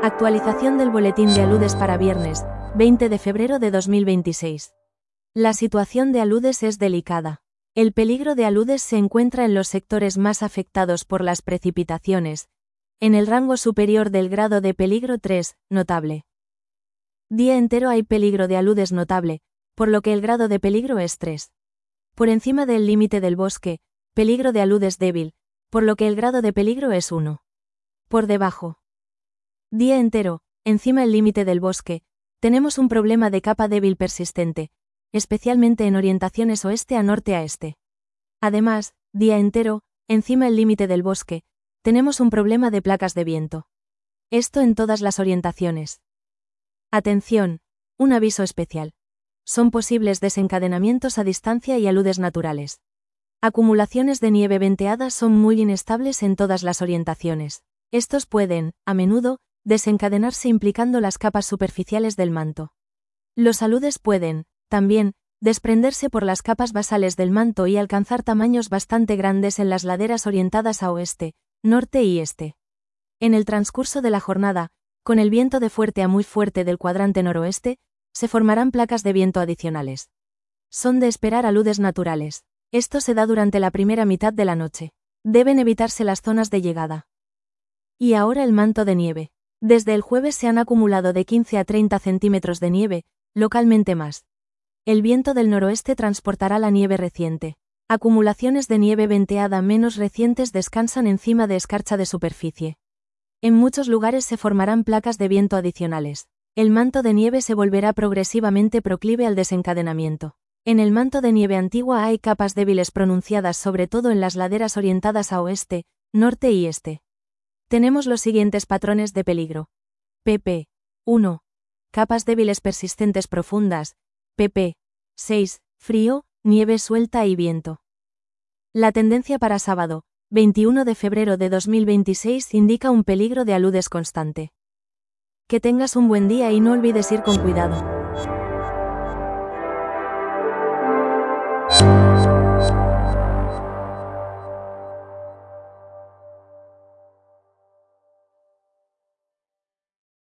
Actualización del boletín de aludes para viernes, 20 de febrero de 2026. La situación de aludes es delicada. El peligro de aludes se encuentra en los sectores más afectados por las precipitaciones, en el rango superior del grado de peligro 3, notable. Día entero hay peligro de aludes notable, por lo que el grado de peligro es 3. Por encima del límite del bosque, peligro de aludes débil, por lo que el grado de peligro es 1. Por debajo. Día entero, encima el límite del bosque, tenemos un problema de capa débil persistente, especialmente en orientaciones oeste a norte a este. Además, día entero, encima el límite del bosque, tenemos un problema de placas de viento. Esto en todas las orientaciones. Atención, un aviso especial. Son posibles desencadenamientos a distancia y aludes naturales. Acumulaciones de nieve venteadas son muy inestables en todas las orientaciones. Estos pueden, a menudo, desencadenarse implicando las capas superficiales del manto. Los aludes pueden, también, desprenderse por las capas basales del manto y alcanzar tamaños bastante grandes en las laderas orientadas a oeste, norte y este. En el transcurso de la jornada, con el viento de fuerte a muy fuerte del cuadrante noroeste, se formarán placas de viento adicionales. Son de esperar aludes naturales. Esto se da durante la primera mitad de la noche. Deben evitarse las zonas de llegada. Y ahora el manto de nieve. Desde el jueves se han acumulado de 15 a 30 centímetros de nieve, localmente más. El viento del noroeste transportará la nieve reciente. Acumulaciones de nieve venteada menos recientes descansan encima de escarcha de superficie. En muchos lugares se formarán placas de viento adicionales. El manto de nieve se volverá progresivamente proclive al desencadenamiento. En el manto de nieve antigua hay capas débiles pronunciadas sobre todo en las laderas orientadas a oeste, norte y este. Tenemos los siguientes patrones de peligro. pp. 1. Capas débiles persistentes profundas. pp. 6. Frío, nieve suelta y viento. La tendencia para sábado, 21 de febrero de 2026 indica un peligro de aludes constante. Que tengas un buen día y no olvides ir con cuidado.